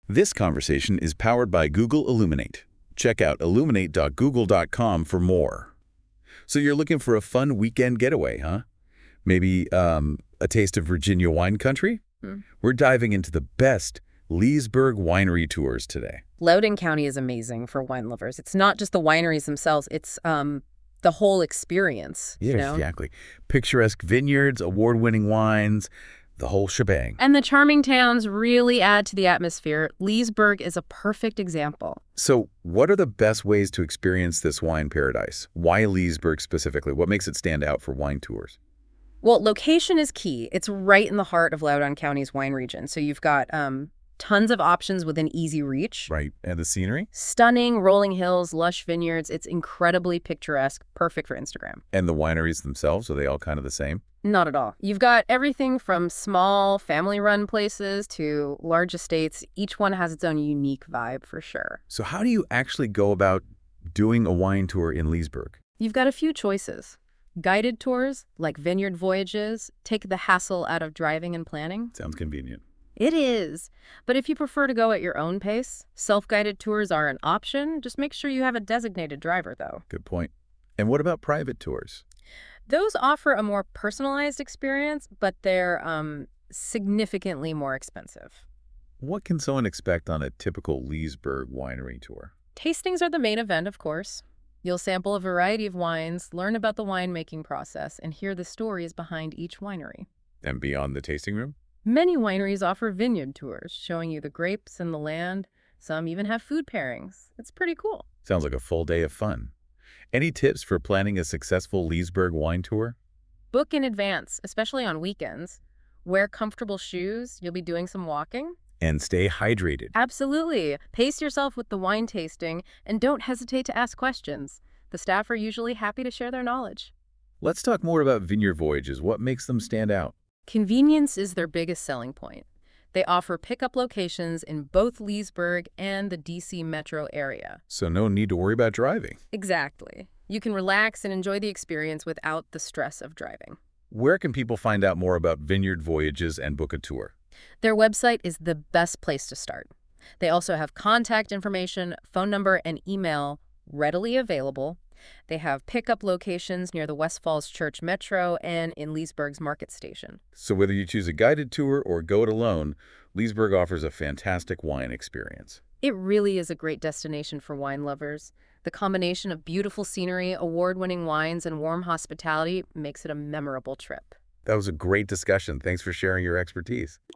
This conversation is powered by Google Illuminate. Check out illuminate.google.com for more. So you're looking for a fun weekend getaway, huh? Maybe a taste of Virginia wine country? We're diving into the best Leesburg winery tours today. Loudoun County is amazing for wine lovers. It's not just the wineries themselves, it's the whole experience. Yeah, you know? exactly. Picturesque vineyards, award-winning wines, the whole shebang. And the charming towns really add to the atmosphere. Leesburg is a perfect example. So what are the best ways to experience this wine paradise? Why Leesburg specifically? What makes it stand out for wine tours? Well, location is key. It's right in the heart of Loudoun County's wine region. So you've got tons of options within easy reach. Right. And the scenery? Stunning rolling hills, lush vineyards. It's incredibly picturesque, perfect for Instagram. And the wineries themselves, are they all kind of the same? Not at all. You've got everything from small family-run places to large estates. Each one has its own unique vibe for sure. So how do you actually go about doing a wine tour in Leesburg? You've got a few choices. Guided tours, like Vineyard Voyages, take the hassle out of driving and planning. Sounds convenient. It is. But if you prefer to go at your own pace, self-guided tours are an option. Just make sure you have a designated driver, though. Good point. And what about private tours? Those offer a more personalized experience, but they're significantly more expensive. What can someone expect on a typical Leesburg winery tour? Tastings are the main event, of course. You'll sample a variety of wines, learn about the winemaking process, and hear the stories behind each winery. And beyond the tasting room? Many wineries offer vineyard tours, showing you the grapes and the land. Some even have food pairings. It's pretty cool. Sounds like a full day of fun. Any tips for planning a successful Leesburg wine tour? Book in advance, especially on weekends. Wear comfortable shoes. You'll be doing some walking. And stay hydrated. Absolutely. Pace yourself with the wine tasting, and don't hesitate to ask questions. The staff are usually happy to share their knowledge. Let's talk more about Vineyard Voyages. What makes them stand out? Convenience is their biggest selling point. They offer pickup locations in both Leesburg and the DC metro area. So no need to worry about driving. Exactly. You can relax and enjoy the experience without the stress of driving. Where can people find out more about Vineyard Voyages and book a tour? Their website is the best place to start. They also have contact information, phone number, and email readily available. They have pickup locations near the West Falls Church Metro and in Leesburg's Market Station. So whether you choose a guided tour or go it alone, Leesburg offers a fantastic wine experience. It really is a great destination for wine lovers. The combination of beautiful scenery, award-winning wines, and warm hospitality makes it a memorable trip. That was a great discussion. Thanks for sharing your expertise.